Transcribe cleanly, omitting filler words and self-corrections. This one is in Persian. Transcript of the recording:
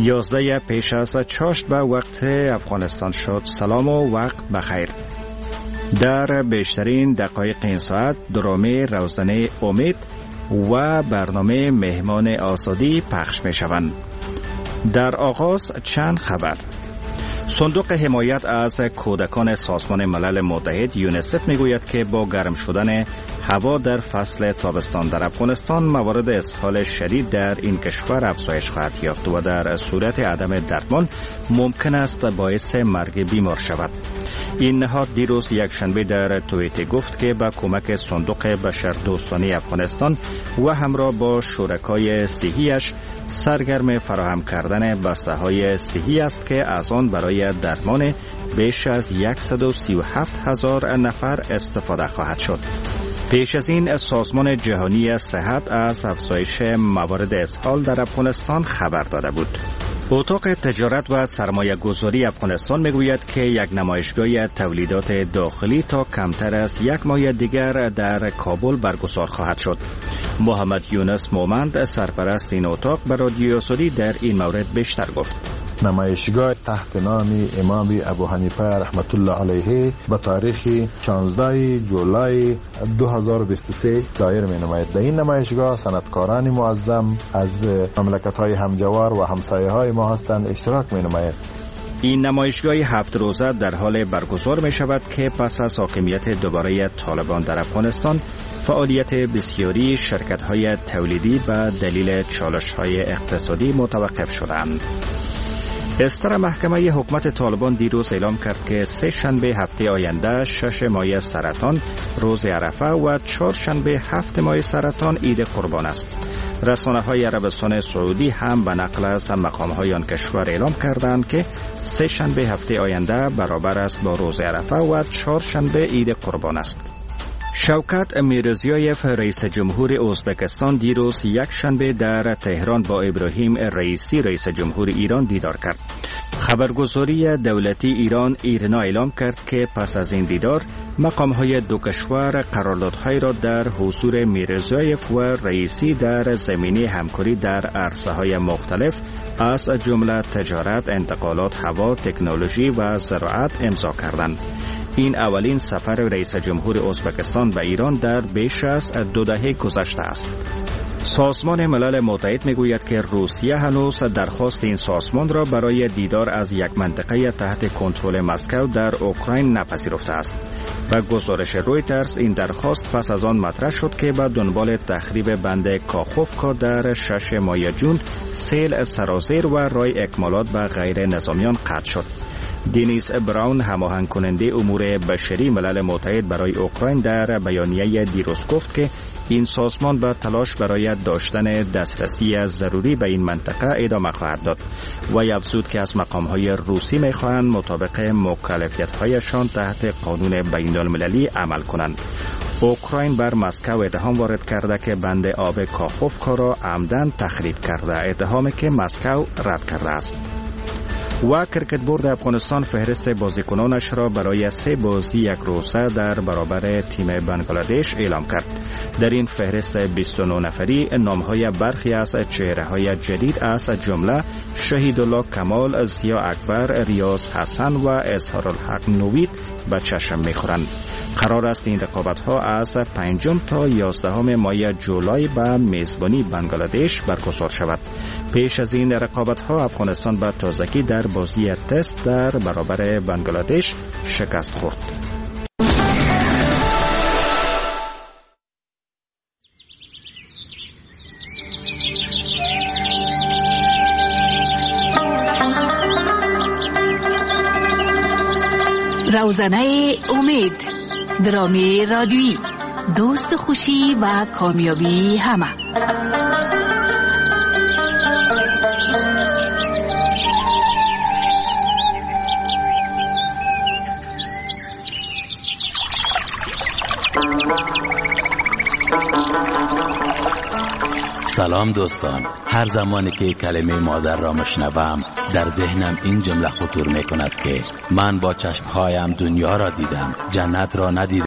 11 پیش از چاشت به وقت افغانستان شد. سلام و وقت بخیر. در بیشترین دقایق این ساعت درامه روزانه امید و برنامه مهمان آزادی پخش می شوند. در آغاز چند خبر. صندوق حمایت از کودکان سازمان ملل متحد یونیسف میگوید که با گرم شدن هوا در فصل تابستان در افغانستان موارد اسهال شدید در این کشور افزایش خواهد یافت و در صورت عدم درمان ممکن است باعث مرگ بیمار شود. این نهاد دیروز یکشنبه در توییتر گفت که با کمک صندوق بشردوستانه افغانستان و همراه با شرکای صحی‌اش سرگرم فراهم کردن بسته‌های صحی است که از آن برای درمان بیش از 137,000 نفر استفاده خواهد شد. پیش از این سازمان جهانی صحت از افزایش موارد اسهال در افغانستان خبر داده بود. اتاق تجارت و سرمایه گذاری افغانستان میگوید که یک نمایشگاه تولیدات داخلی تا کمتر از یک ماه دیگر در کابل برگزار خواهد شد. محمد یونس مومند سرپرست این اتاق به رادیو آزادی در این مورد بیشتر گفت. نمایشگاه تحت نام امام ابو حنیفه رحمت الله علیه به تاریخ 16 جولای 2023 دایر می نماید. در این نمایشگاه صنعتکاران معظم از مملکت‌های همجوار و همسایه‌های ما هستند اشتراک می نماید. این نمایشگاه 7 روزه در حال برگزار می شود که پس از حاکمیت دوباره طالبان در افغانستان فعالیت بسیاری شرکت‌های تولیدی به دلیل چالش‌های اقتصادی متوقف شدند. استر محکمه حکومت طالبان دیروز اعلام کرد که 3 شنبه هفته آینده 6 ماه سرطان روز عرفه و 4 شنبه 7 ماه سرطان عید قربان است. رسانه‌های عربستان سعودی هم به نقل از مقام‌های آن کشور اعلام کردند که 3 شنبه هفته آینده برابر است با روز عرفه و 4 شنبه عید قربان است. شوکت میرزیایف رئیس جمهور ازبکستان دیروز یک شنبه در تهران با ابراهیم رئیسی رئیس جمهور ایران دیدار کرد. خبرگزاری دولتی ایران ایرنا اعلام کرد که پس از این دیدار مقام‌های دو کشور قراردادهای را در حضور میرزیایف و رئیسی در زمینه همکاری در عرصه‌های مختلف از جمله تجارت، انتقالات هوا، تکنولوژی و زراعت امضا کردند. این اولین سفر رئیس جمهور ازبکستان به ایران در بیش از 2 دهه گذشته است. سازمان ملل متحد میگوید که روسیه هنوز درخواست این سازمان را برای دیدار از یک منطقه تحت کنترل مسکو در اوکراین نپذیرفته است. و گزارش رویترز این درخواست پس از آن مطرح شد که به دنبال تخریب بند کاخوفکا در 6 ماه جون سیل سرازیر و رای اکمالات به غیر نظامیان قطع شد. دینیس براون هماهنگ کننده امور بشری ملل متحد برای اوکراین در بیانیه دیروز گفت که این سازمان به تلاش برای داشتن دسترسی ضروری به این منطقه ادامه خواهد داد و افزود که از مقام‌های روسی می‌خواهند مطابق مکلفیت‌هایشان تحت قانون بین‌المللی عمل کنند. اوکراین بر مسکو اتهام وارد کرده که بند آب کاخوفکا را عمدن تخریب کرده، اتهامی که مسکو رد کرده است. و کرکت بورد افغانستان فهرست بازیکنانش را برای 3 بازی یک روزه در برابر تیم بنگلادش اعلام کرد. در این فهرست 29 نفری نامهای برخی از چهره‌های جدید از جمله شهیدالله کمال، ضیا اکبر، ریاض حسن و اظهارالحق نوید به چشم می‌خورند. قرار است این رقابت‌ها از 5 تا 11 ماه جولای به میزبانی بنگلادش برگزار شود. پیش از این رقابت‌ها افغانستان به تازگی در بازی تست در برابر بنگلادش شکست خورد. روزنه امید، درامی رادیویی، دوست خوشی و کامیابی همه. سلام دوستان، هر زمانی که کلمه مادر را مشنوم در ذهنم این جمله خطور می کند که من با چشمهایم دنیا را دیدم، جنت را ندیدم.